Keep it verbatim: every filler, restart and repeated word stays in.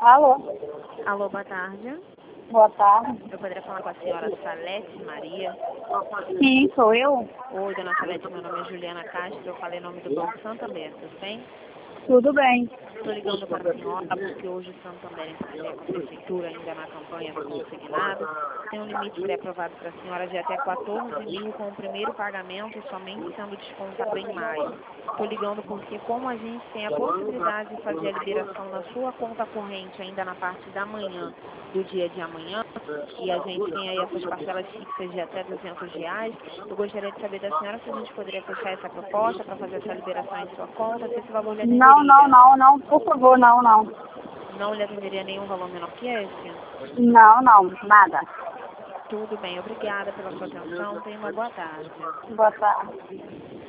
Alô? Alô, boa tarde. Boa tarde. Eu poderia falar com a senhora Salete Maria? Sim, sou eu. Oi, dona Salete, meu nome é Juliana Castro, eu falei em nome do Banco Santander, tudo bem? Tudo bem. Estou ligando para a senhora porque hoje o Santander, em parceria com a Prefeitura, ainda na campanha do consignado, tem um limite pré-aprovado para a senhora de até quatorze mil com o primeiro pagamento somente sendo descontado em maio. Estou ligando porque, como a gente tem a possibilidade de fazer a liberação na sua conta corrente ainda na parte da manhã, do dia de amanhã, e a gente tem aí essas parcelas fixas de até duzentos reais, eu gostaria de saber da senhora se a gente poderia fechar essa proposta para fazer essa liberação em sua conta, se esse valor lhe atenderia. Não, não, não, não. Por favor, não, não. Não lhe atenderia nenhum valor menor que esse? Não, não, nada. Tudo bem, obrigada pela sua atenção, tenha uma boa tarde. Boa tarde.